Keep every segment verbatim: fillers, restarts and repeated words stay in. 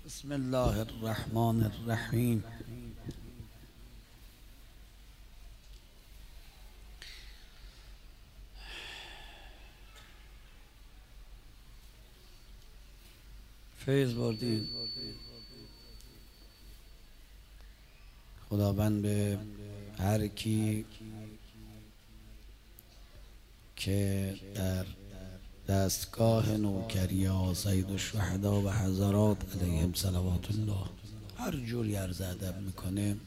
بسم الله الرحمن الرحیم. فیض بردید. خداوند به هر کی که در دستگاه نوکریا سید الشهدا و حضرات علیهم صلوات الله هر جوری عرض ادب میکنه،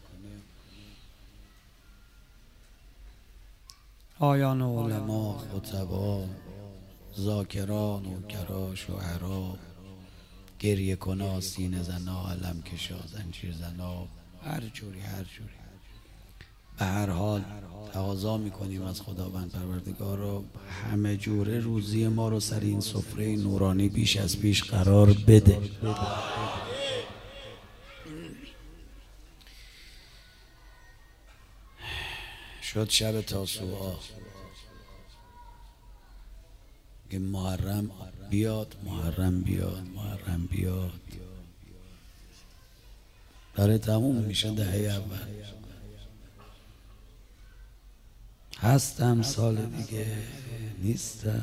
آیان علما، خطبا، ذاکران، نوکرا، شعرا، گریه کنا، سینه زنا، علم کشا، زنجیر زنا، هر جوری هر جوری به هر حال تقاضا میکنیم از خداوند پروردگار رو همه جوره روزی ما رو سر این سفره نورانی بیش از پیش قرار بده. شد شب تاسوعا که محرم بیاد، محرم بیاد، محرم بیاد، داره تموم میشه دهه اول. هستم سال دیگه نیستم،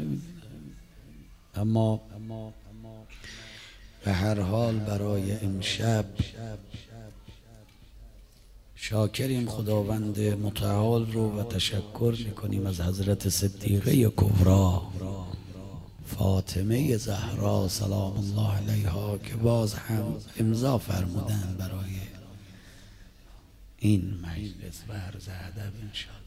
اما به هر حال برای امشب شاکریم خداوند متعال رو و تشکر میکنیم از حضرت صدیقه کبرا فاطمه زهرا سلام الله علیها که باز هم امضا فرمودن برای این مجلس و عرض ادب انشاءالله.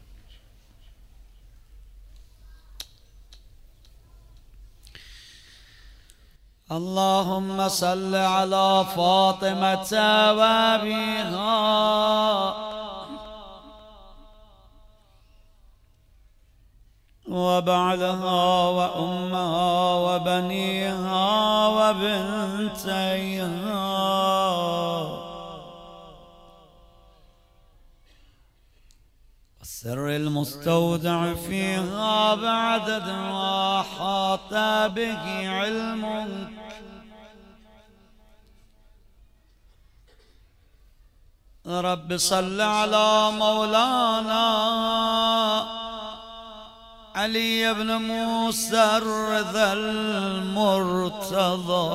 اللهم صل على فاطمة وأبيها وبعلها وأمها وبنيها وبنتيها والسر المستودع فيها بعدد ما أحاط به علمك. رب صل على مولانا علي بن موسى الرضا المرتضى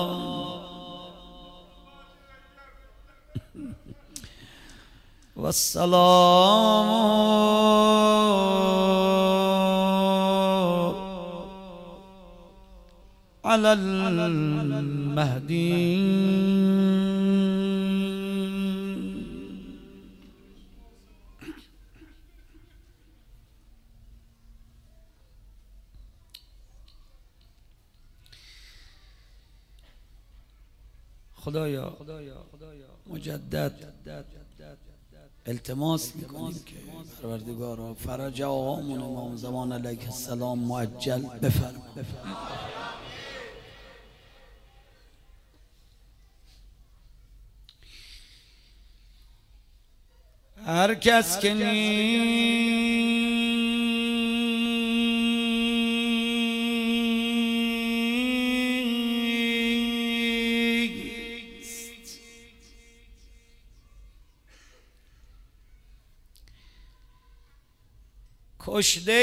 والسلام على المهدي خدایا مجدد التماس میکنیم که پروردگارا فرج آقامون امام زمان علیه السلام معجل بفرما. هر کس که کشته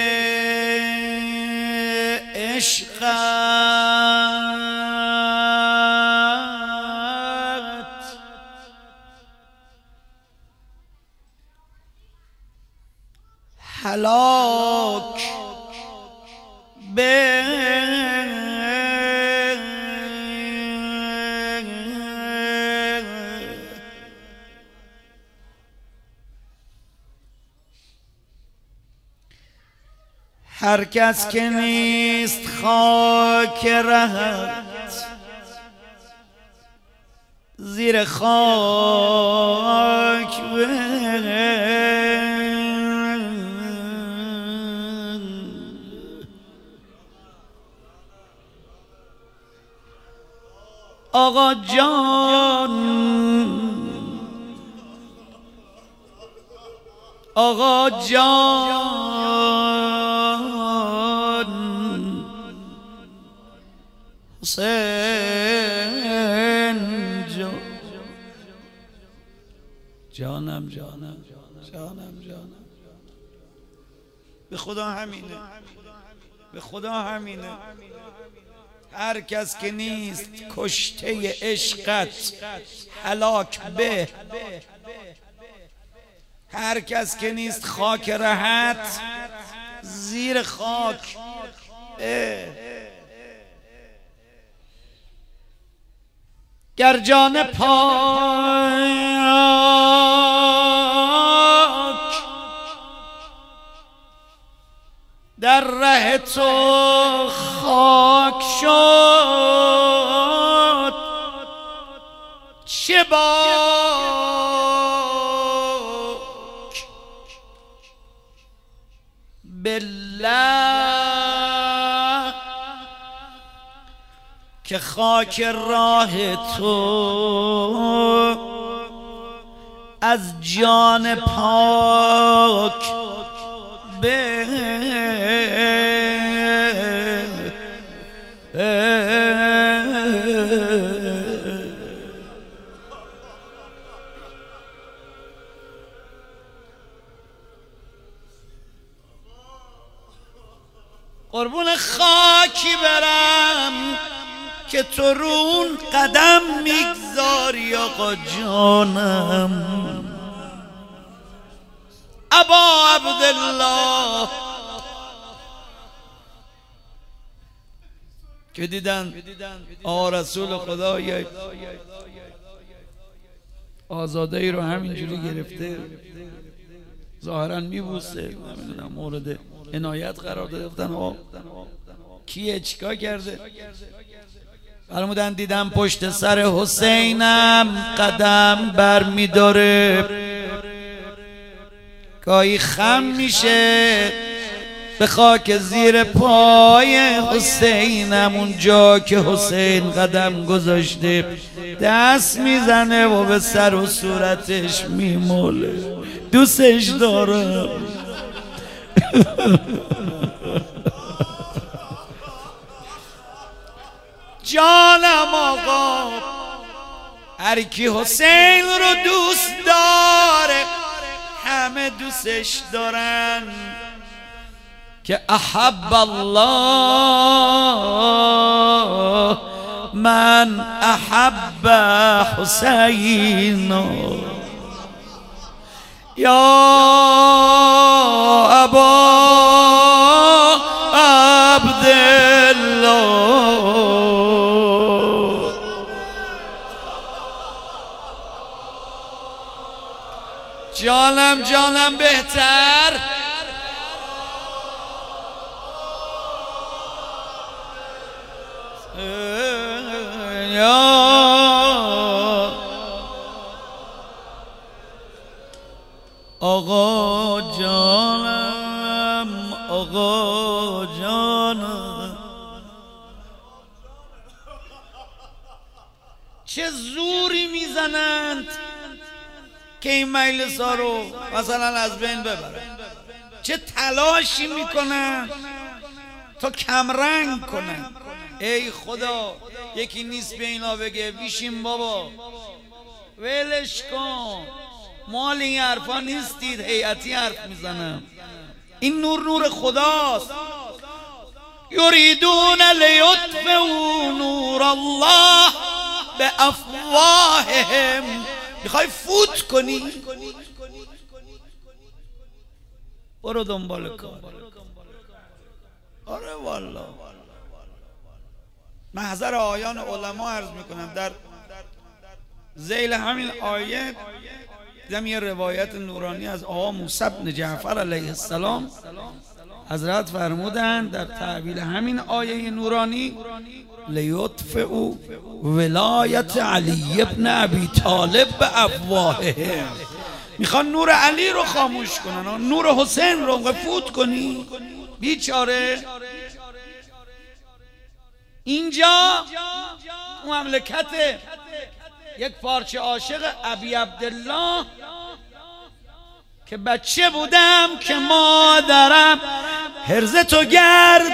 عشقت هلاک به هر کس که نیست خاک رهت زیر خاک به آقا جان، آقا جان حسین جانم جانم جانم جانم. به خدا همینه، به خدا همینه. هر کس که نیست کشته عشقت هلاک به، هر کس که نیست خاک رهت زیر خاک. گر جان پاک در ره تو خاک شد، چه باک بالله که خاک راه تو از جان پاک به قربون خاکی برم که تو رون قدم میگذاری آقا جانم. ابا عبدالله که دیدن آقا رسول خدا یک آزاده ای رو همینجوری گرفته، ظاهرا میبوسه، نمیدونم مورد عنایت قرار دادن. آقا کیه چیکار کرده؟ فرمودن دیدم پشت سر حسینم قدم بر میداره، گاهی خم میشه به خاک زیر پای حسینم، اونجا که حسین قدم گذاشته دست میزنه و به سر و صورتش میموله. دوستش دارم. جانم آقا، هر کی حسین رو دوست داره همه دوستش دارن، که احب الله من احب حسین یا ابا عبدالله. جانم جانم بهتر. یا آقا جانم آقا جانم، چه زوری میزنند که این مجلس ها رو مثلا از بین ببرن، چه تلاشی میکنن تا کمرنگ کنن. ای خدا یکی نیست به اینا بگه بیشیم بابا ولش کن، مال این حرفا نیستید، هیئتی حرف میزنم. این نور نور خداست. یریدون لیطفئوا نور الله بافواههم. میخوای فوت کنی؟ برو دنبال کار. آره والا محضر آیان علما عرض میکنم، در ذیل همین آیه دیدم یه روایت نورانی از آقا موسی بن جعفر علیه السلام. حضرت فرمودند در تعبیل همین آیه نورانی لیطفئوا ولایت علی ابن ابی طالب بافواههم. میخوان نور علی رو خاموش کنن، نور حسین رو فوت کنی؟ بیچاره. اینجا مملکت یک پارچه عاشق ابی عبدالله که بچه بودم که مادرم حرز تو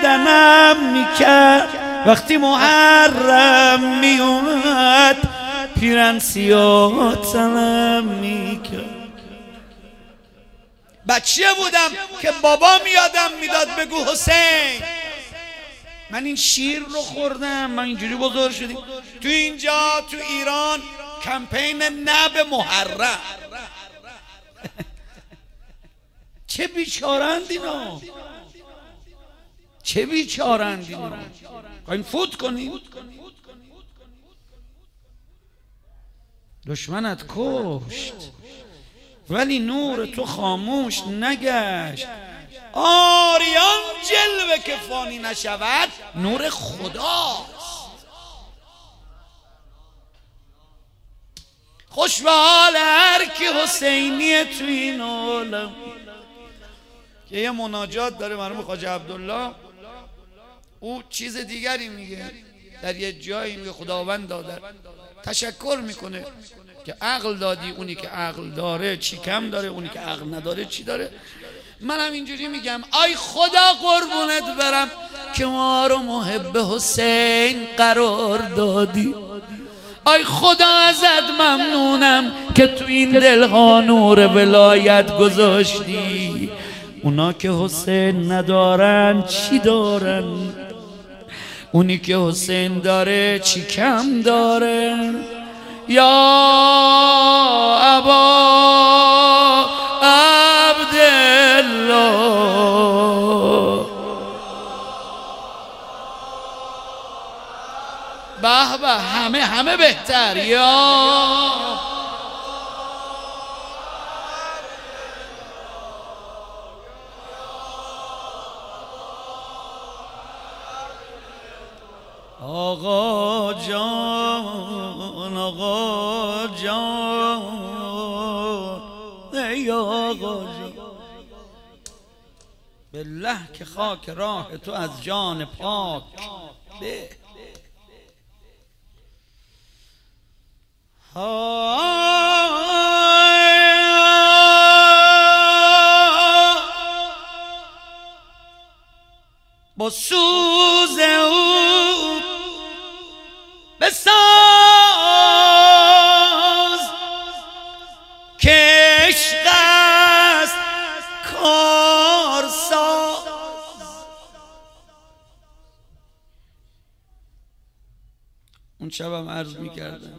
گردنم میکرد، وقتی محرم میومد پیرنسیاتم میکرد. بچه بودم که بابام یادم میداد بگو حسین. من این شیر رو خوردم، من اینجوری بزرگ شدیم. تو اینجا تو ایران کمپین نب محرم. چه بیچارند اینا، چه بیچارند اینا. خواهیم فوت کنیم. دشمنت کشت ولی نور تو خاموش نگشت. آریان جلوه که فانی نشود نور خداست. خوش به حال هر کی حسینیه تو این عالم. که یه مناجات داره مرحوم خواجه عبدالله، او چیز دیگری میگه. در یه جایی میگه خداوند داده تشکر میکنه که عقل دادی، اونی که عقل داره چی کم داره، اونی که عقل نداره چی داره. منم اینجوری میگم آی خدا قربونت برم که ما رو محب حسین قرار دادی. آی خدا ازت ممنونم که تو این دلها نور ولایت گذاشتی. اونا که حسین ندارن چی دارن؟ اونی که حسین داره چی کم داره؟ یا ابا عبدالله. به به، همه همه بهتر. یا آقا جان، آقا جان، ای آقا جان، بالله که خاک راه تو از جان پاک به. با سوز او بساز که عشق است کارساز. اون شبم عرض میکردم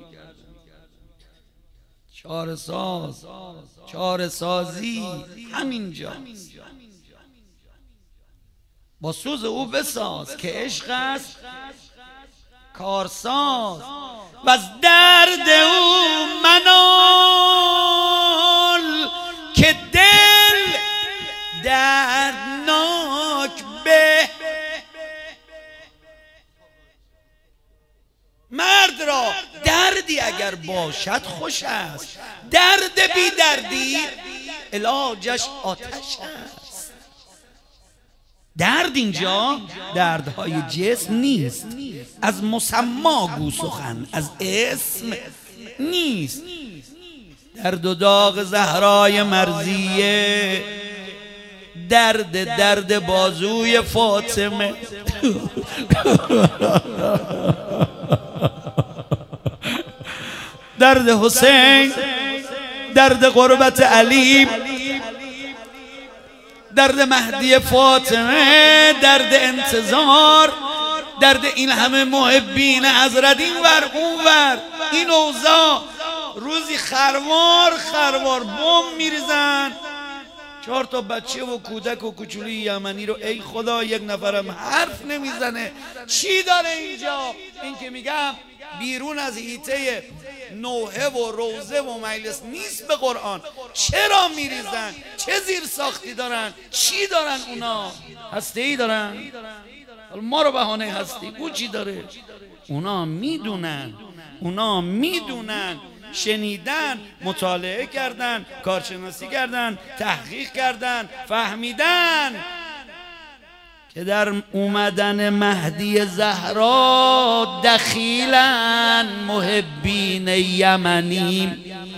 چاره ساز، چاره سازی همینجا. با سوز او بساز که عشق است کارساز و از درد او منال که دل دردناک به. مرد را دردی اگر باشد خوش است، درد بی دردی علاجش آتش است. درد اینجا دردهای جسم نیست، از مسما گو سخن، از اسم نیست. درد و داغ زهرای مرضیه، درد درد بازوی فاطمه. درد حسین، درد غربت علی، درد مهدی فاطمه، درد انتظار، درد این همه محبین حضرت این ور اون ور. این اوضاع روزی خروار خروار بم میریزن. چهار تا بچه و کودک و کوچولی یمنی رو ای خدا یک نفرم حرف نمیزنه. چی داره اینجا؟ این که میگم بیرون از حیطه نوحه و روزه و مجلس نیست به قرآن. چرا میریزن؟ چه زیر ساختی دارن؟ چی دارن اونا؟ هسته ای دارن؟ ما رو بهانه هستی او چی داره؟ اونا میدونن، اونا میدونن، شنیدن، مطالعه کردن، کارشناسی کردن، تحقیق کردن، فهمیدن که در اومدن مهدی زهرا دخیلن محبین یمنی.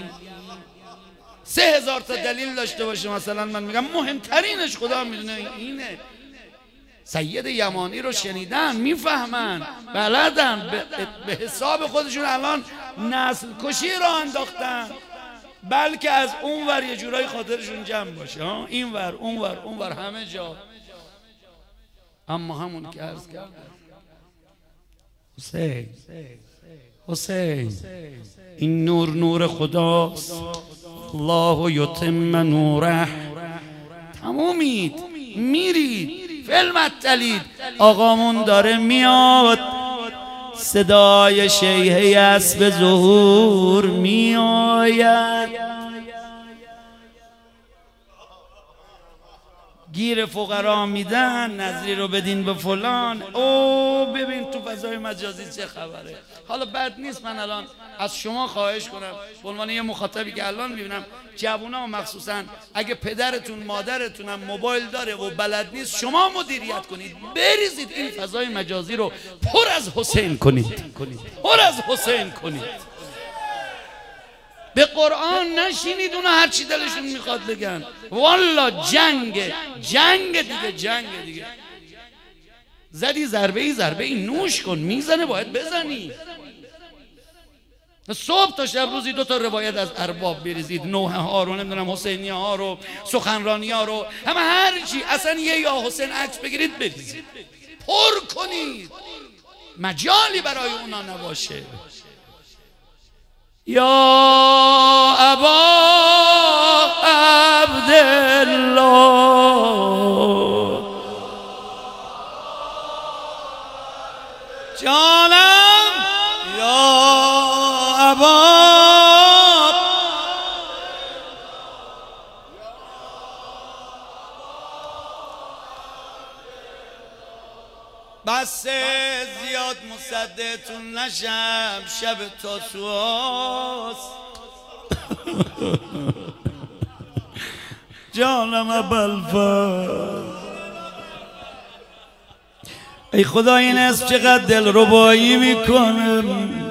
سه هزار تا دلیل داشته باشه، مثلا من میگم مهمترینش خدا میدونه اینه. سید یمانی رو شنیدن، میفهمن، بلدن، به حساب خودشون الان نسل کشی را انداختن، بلکه از اون ور یه جورایی خاطرشون جمع باشه، ها این ور اون ور اون ور همه جا. اما همون که عرض کردم حسین حسین این نور نور خداست، الله یتم نوره. تمومید، میرید، فیلم التلید. آقامون داره میاد، صدای شیهه اسب ظهور میآید، گیر فقرا میدن، نظری رو بدین به فلان. او ببین تو فضای مجازی چه خبره. حالا بد نیست من الان از شما خواهش کنم به عنوان یه مخاطبی که الان میبینم جوونا مخصوصا اگه پدرتون مادرتونم موبایل داره و بلد نیست، شما مدیریت کنید، بریزید این فضای مجازی رو پر از حسین کنید، پر از حسین کنید. به قرآن نشینید اونا هر چی دلشون میخواد بگن. والا جنگ جنگ دیگه، جنگ دیگه. زدی ضربه ای ضربه ای نوش کن، میزنه باید بزنی. صبح تا شب روزی دو تا روایت از ارباب بریزید، نوحه ها رو، نمیدونم حسینی ها رو، سخنرانی ها رو، همه هر چی، اصلا یه یا حسین عکس بگیرید بریزید، پر کنید، مجالی برای اونا نباشه. یا ابا عبدالله جانم، یا ابا بس زیاد مصدقتون نشم، شب تاسوعاست. جانم ابوالفضل، ای خدا این اسم چقدر دلربایی میکنه.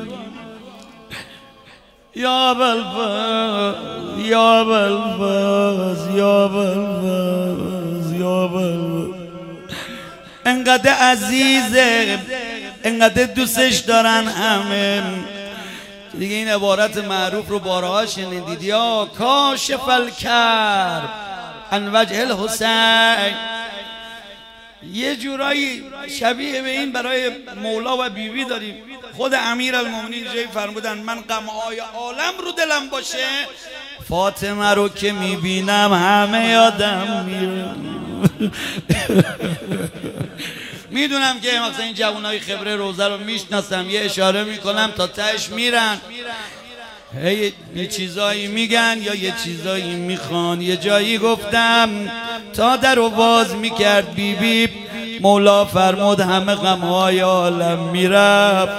یا ابوالفضل، یا ابوالفضل، یا ابوالفضل، یا ابوالفضل، انقدر عزیزه، انقدر دوستش دارن همه. دیگه این عبارت معروف رو بارها شنیدید، یا کاشف الکرب عن وجه الحسین. یه جورایی شبیه به این برای مولا و بیوی داریم. خود امیرالمومنین جایی فرمودن من غم‌های عالم رو دلم باشه، فاطمه رو که میبینم همه یادم میره. میدونم که مثلا این جوانای خبره روزه رو میشناسم، یه اشاره میکنم تا تهش میرن، هی یه چیزایی میگن یا یه چیزایی میخوان. یه جایی گفتم تا در رو باز میکرد بیبی بی مولا فرمود همه غمهای عالم میرفت.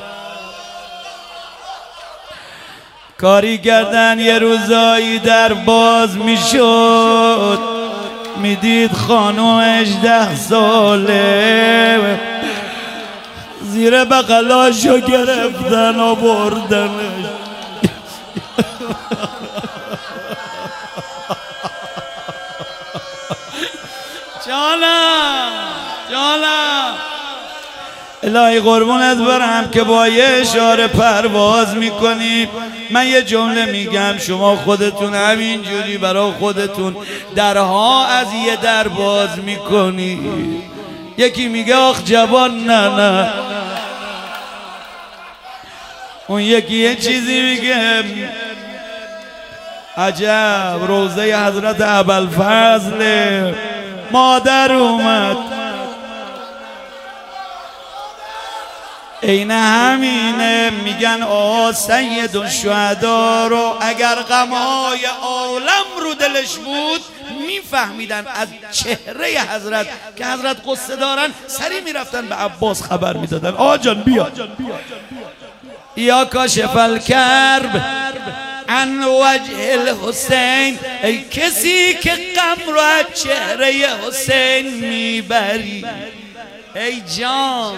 کاری کردن یه روزایی در باز میشد، میدید خانم هجده ساله زیر بغلاشو گرفتن و بردنش. جانم جانم الهی قربونت برم که با یه اشاره پرواز میکنی. من یه جمله میگم، شما خودتون همینجوری برای خودتون درها از یه در باز میکنی. یکی میگه آخ جوان، نه نه، اون یکی یه چیزی میگه عجب روزه حضرت ابوالفضل. مادر اومد، این همینه، میگن آه سید الشهدا رو اگر غمهای عالم رو دلش بود میفهمیدن از چهره حضرت که حضرت قصه دارن، سری میرفتن به عباس خبر میدادن آقا جان بیا. یا کاشف الکرب عن وجه الحسین، ای کسی که غم رو از چهره حسین میبری. ای جان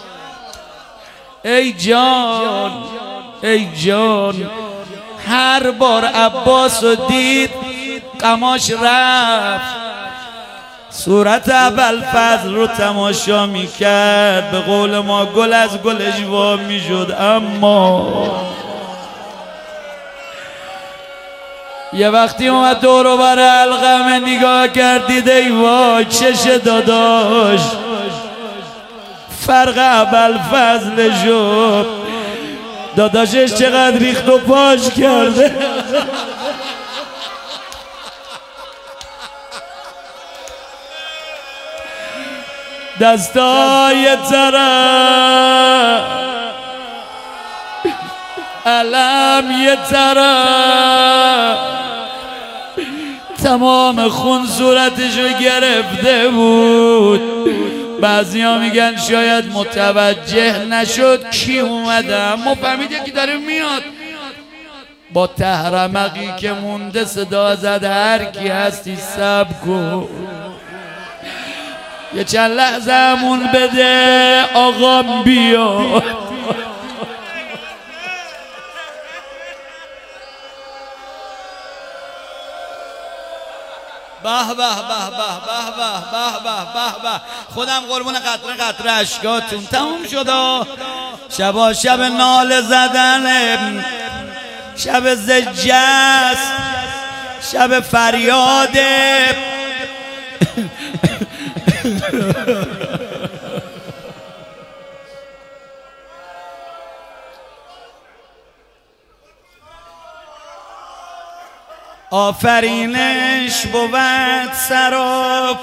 ای جان ای جان، هر بار عباس رو دید غماش رفت. صورت ابوالفضل رو تماشا میکرد، به قول ما گل از گلش وا میشد. اما یه وقتی اومد دور و بر القمه نگاه کردید، ای وای چش داداش فرق ابوالفضل شد، داداشش چقدر ریخت و پاش کرده. دستای طرف علم یه طرف تمام خون صورتشو گرفته بود. بعضی ها میگن شاید متوجه نشد کی اومده، اما فهمید یکی داره میاد. با تهرمقی که مونده صدا زد هر کی هستی صبر کن، یه چند لحظه همون بده آقام بیا. به به به به به به به به به. خودم قربون قطره قطره اشکاتون تموم شد. شبا شب ناله زدن، شب زجس، شب فریاده. آفرینش بود سرا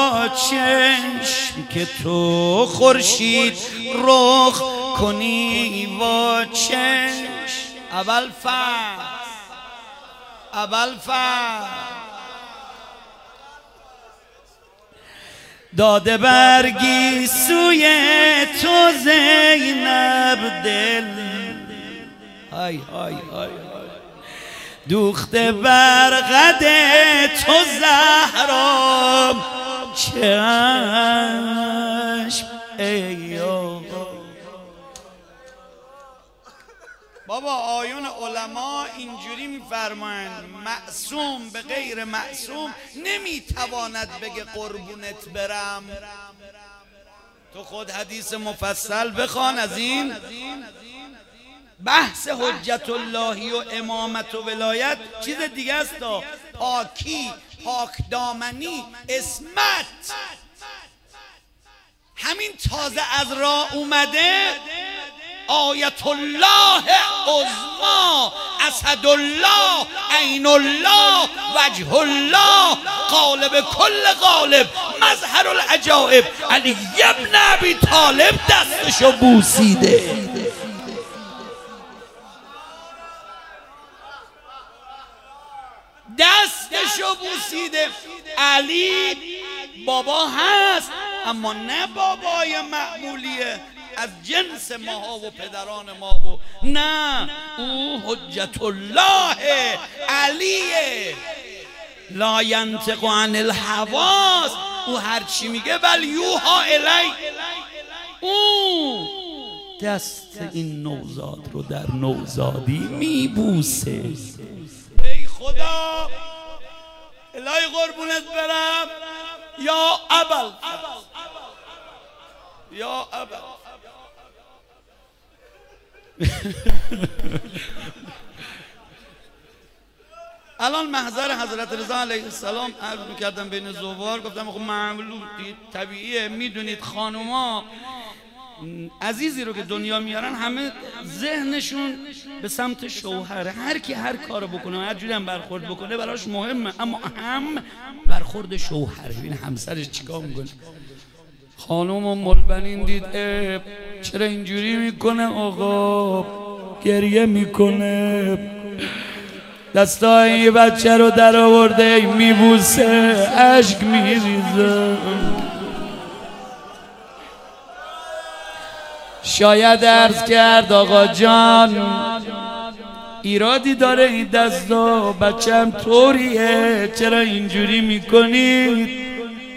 پاچشم که تو خورشید رخ کنی با چشم. ابوالفضل ابوالفضل داده برگی سوی تو زینب دل، های های های دوخته بر قد تو زهرا چشم. ای آقا بابا آیون علما اینجوری میفرمایند معصوم به غیر معصوم نمیتواند بگه قربونت برم. تو خود حدیث مفصل بخوان از این بحث حجت اللهی و امامت و ولایت چیز دیگه است. پاکی، پاک دامنی، اسمت، همین تازه از راه اومده. آیت الله عظما، اسد الله، عین الله، وجه الله، غالب کل غالب، مظهر العجائب. علی ابن ابی طالب دستشو بوسیده. دستشو بوسیده. علی بابا هست اما نه بابای معمولیه از جنس ماها و پدران ما و نه، او حجت الله علیه. لا ینطق عن الهوا، او هر چی میگه بل یوحی الی. او دست این نوزاد رو در نوزادی میبوسه. ای خدا الهی قربونت برم یا ابل یا ابل. الان محضر حضرت رضا علیه السلام عرض میکردم بین زوار، گفتم خب معمول طبیعیه، میدونید خانوما عزیزی رو که دنیا میارن همه ذهنشون به سمت شوهره. هر کی هر کارو بکنه، هر جوری هم برخورد بکنه براش مهمه، اما هم برخورد شوهره. ببین همسرش چیکار میکنه. خانم ام البنین دید چرا اینجوری میکنه آقا، گریه میکنه، دستای بچه رو در آورده میبوسه، اشک میریزه. شاید عرض کرد آقا جان ایرادی داره این دستا، بچم طوریه، چرا اینجوری میکنید؟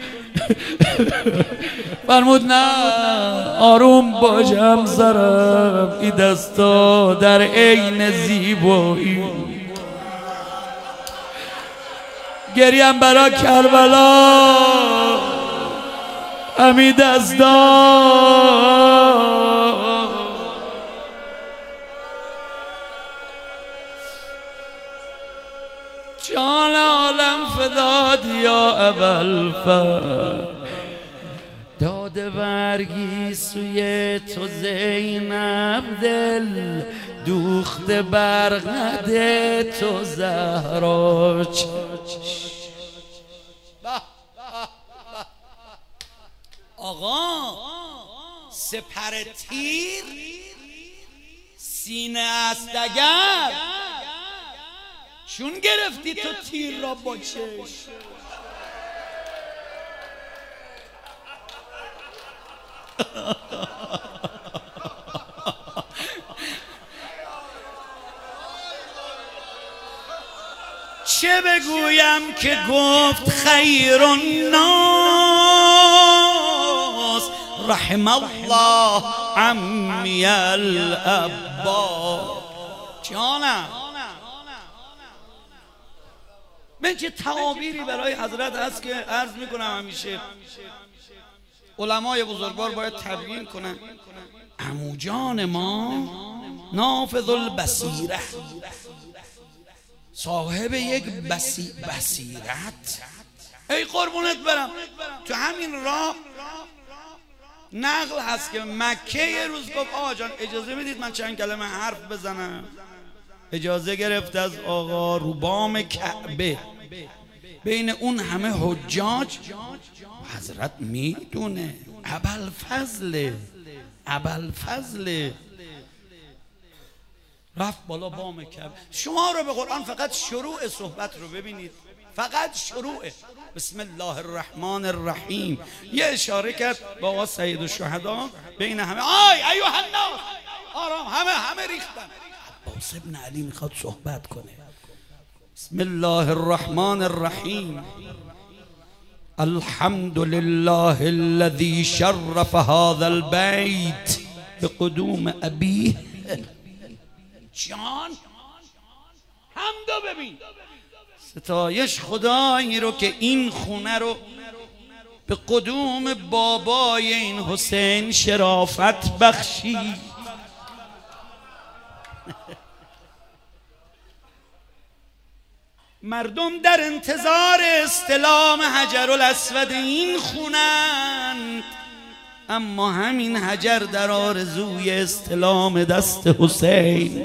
فرمود نه آروم باش همسرم، این دستا در عین زیبایی گریم برا کربلا. همی دزدان جان عالم فداد یا ابوالفضل داده برگی سوی تو زینب دل دوخته برقد تو زهرا. آقا سپر تیر سینه است اگر چون گرفتی تو تیر را با چشم. چه بگویم که گفت خیر الناس رحم الله عمی العباس. جانم من چه تعابیری برای حضرت هست که عرض میکنم همیشه علمای بزرگوار باید تبیین کنن. عمو جان ما نافذ البصیره صاحب یک بسی بصیرت. ای قربونت برم تو همین راه نقل هست که مکه یه روز گفت آقا جان اجازه میدید من چند کلمه حرف بزنم. اجازه گرفت از آقا رو بام کعبه بین اون همه حجاج. حضرت میدونه ابوالفضل ابوالفضل رفت بالا بام کعبه. شما رو به قرآن فقط شروع صحبت رو ببینید، فقط شروع بسم الله الرحمن الرحیم یه اشاره کرد با آقا سید الشهدا بین همه آی ایوه الناس آرام همه همه ریختن. عباس ابن علی میخواد صحبت کنه. بسم الله الرحمن الرحیم الحمد لله الذي شرف هذا البيت بقدوم ابيه. جان حمدو ببین ستایش خدایی رو که این خونه رو به قدوم بابای این حسین شرافت بخشید. مردم در انتظار استلام حجر الاسود این خونند، اما همین حجر در آرزوی استلام دست حسین.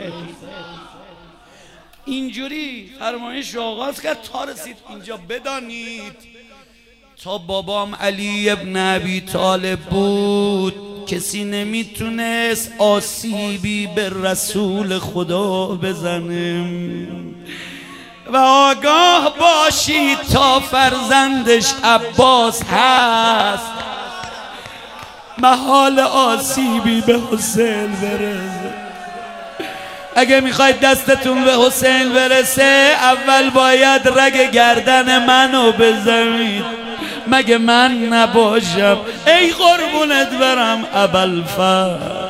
اینجوری فرمایش آغاز کرد تا رسید اینجا بدانید تا بابام علی ابن ابی طالب بود کسی نمیتونست آسیبی به رسول خدا بزنه و آگاه باشید تا فرزندش عباس هست محال آسیبی به حسین برسه. اگه میخواید دستتون به حسین برسه اول باید رگ گردن منو بزنید مگه من نباشم. ای قربونت برم ابوالفضل.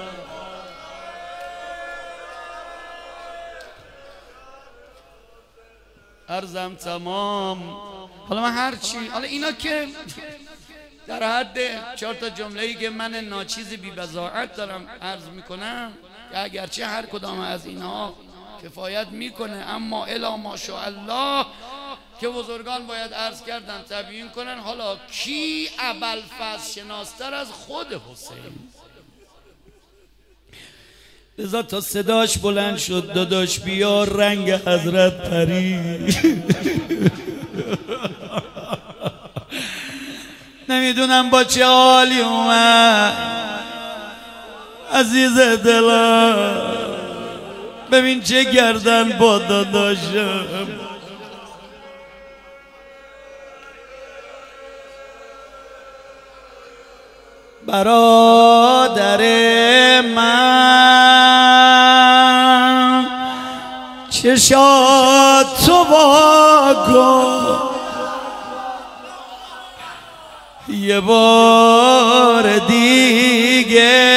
عرضم تمام. حالا من هرچی حالا اینا که در حد چهار تا جمله‌ای که من ناچیز بی بضاعت دارم عرض میکنم که اگرچه هر کدام از اینها کفایت میکنه اما الا ماشاءالله که بزرگان باید عرض کردن تبیین کنن. حالا کی ابوالفضل شناستر از خود حسین؟ لذا تا صداش بلند شد داداش بیا رنگ حضرت پری. نمیدونم با چه حالی اومد عزیز دلم. ببین چه گردن با داداشم. برادر من چشات تو واگو یه بار دیگه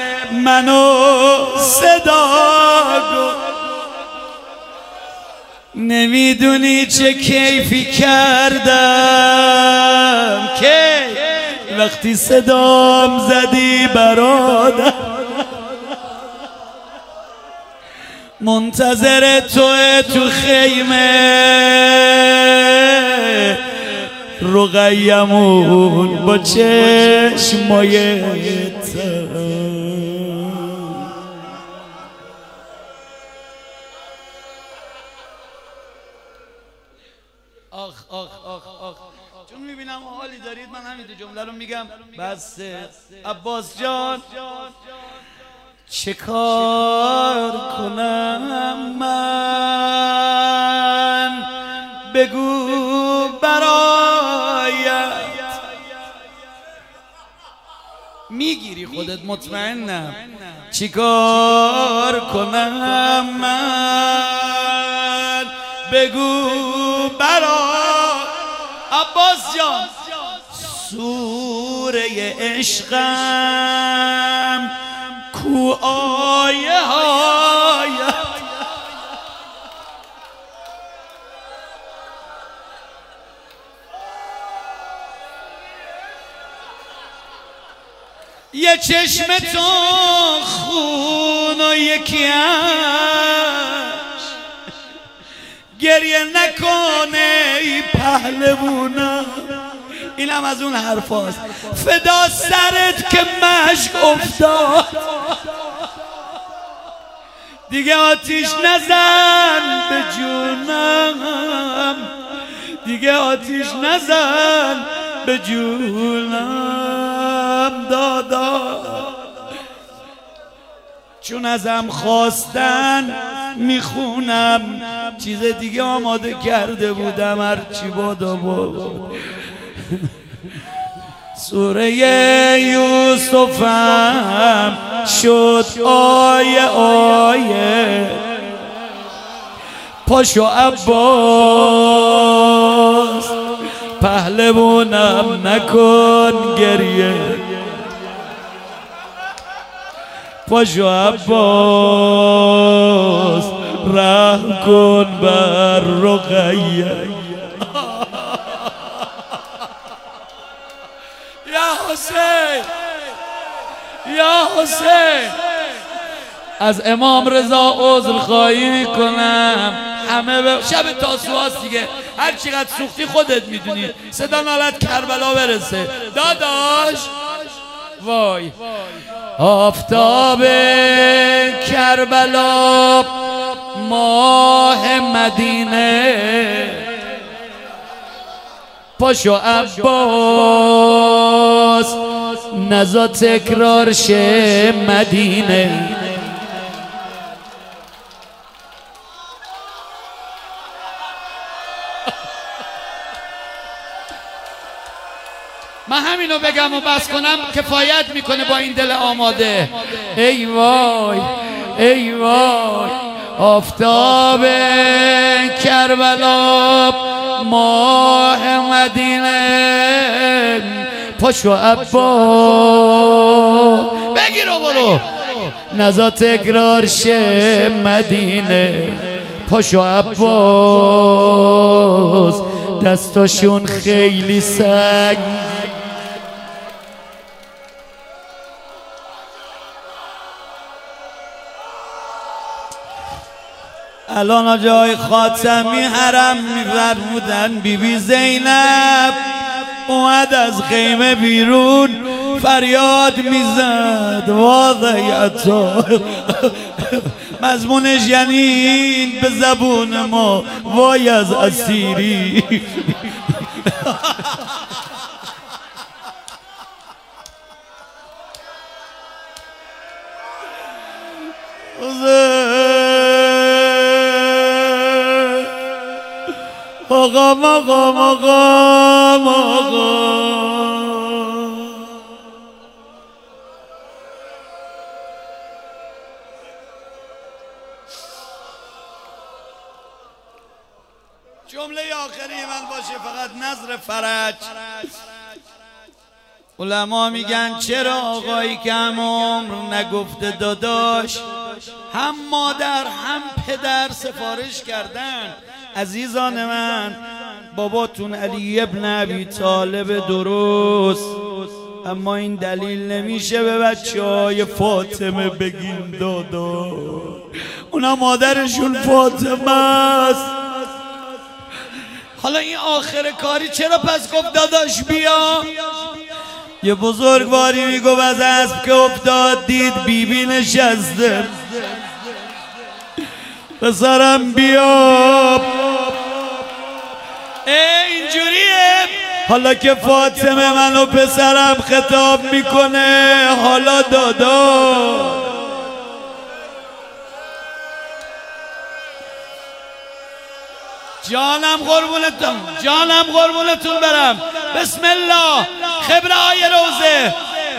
منو صدا کن. نمیدونی چه کیفی کردم که وقتی صدام زدی برادر، منتظر توه تو خیمه رقیمون با چشمای آخ آخ آخ آخ چون میبینم حالی دارید من همین دو جمله رو میگم. بس عباس جان چه کار کنم من بگو برایت، میگیری خودت مطمئنم. چی کار کنم من بگو برایت عباس جان، سوره عشقم کو آیه هایت، یه چشم تو خون و یکی گریه نکنه ای پهلوونم. اینم از اون حرف هاست. فدا سرت که مشک افتاد دیگه آتیش نزن به جونم، دیگه آتیش نزن به جونم دادا، چون ازم خواستن میخونم، چیز دیگه آماده کرده بودم هرچی بادا بود. سوره یوسفم شد آیه آیه، پاشو عباس پهلوانم نکن گریه، پاشو عباس رحم کن بر رقیه. یا حسین یا حسین، از امام رضا عذر خواهی میکنم. همه به شب تاسوعاست دیگه، هر چقدر سوختی خودت میدونی. صدا نالت کربلا برسه داداش. وای آفتاب کربلا ماه مدینه، پاشو عباس نزا تکرار شه مدینه. من همینو بگم و بس کنم کفایت میکنه با این دل آماده. ای وای ای وای آفتاب کربلا ماه مدینه، پاشو عباس بگیر و برو نزا تکرار شه مدینه، پاشو عباس دستاشون خیلی سگ. الان جای خاتمی حرم میفرمودن بی بی زینب اومد از خیمه بیرون فریاد میزد واضحیتا، مضمونش یعنی به زبون ما وای از اسیری. مقام مقام مقام مقام جمله آخری من باشه فقط نظر فرج. علما میگن چرا آقایی که هم عمر نگفته داداش هم مادر هم پدر سفارش کردن. عزیزان من، باباتون علی ابن ابی طالب درست، اما این دلیل نمیشه به بچه های فاطمه بگیم دادا، اونا مادرشون فاطمه است. حالا این آخر کاری چرا پس گفت داداش بیا؟ یه بزرگواری میگو از اسب که افتاد دید بیبی نشسته، پسرم بیا. اینجوریه حالا که فاطمه منو پسرم خطاب میکنه، حالا دادا جانم قربونتون، جانم قربونتون برم. بسم الله. خبره های روزه.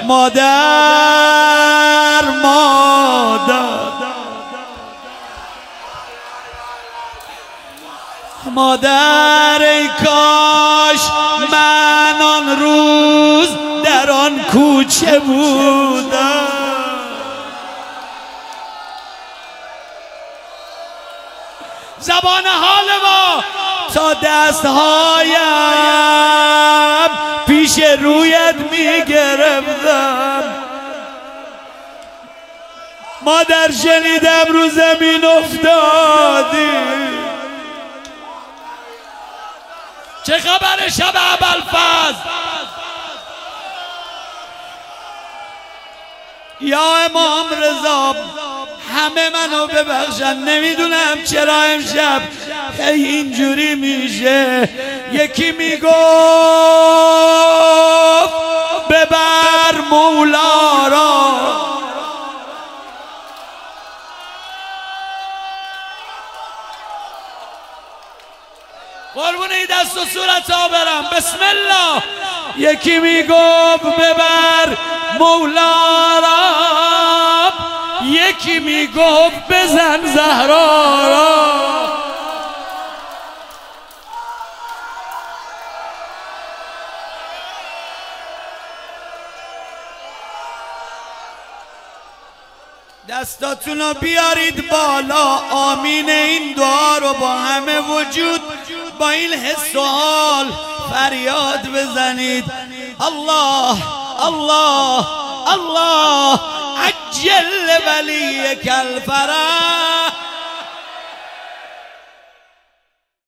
مادر مادر مادر ای کاش من آن روز در آن کوچه بودم، زبان حال ما تا دستهایم پیش رویت میگرفتم. مادر شنیدم رو زمین افتادی، چه خبر شب ابوالفضل؟ یا امام رضا همه منو ببخشن، نمیدونم چرا امشب اینجوری میشه. یکی میگفت ببر مولا را، قربونه دست و صورت ها برم. بسم الله. یکی میگفت ببر مولا را، یکی میگفت بزن زهرا را. دستاتونو بیارید بالا، آمین این دعا رو با همه وجود با این حس و حال فریاد بزنید. الله الله الله عجل ولیک الفرج.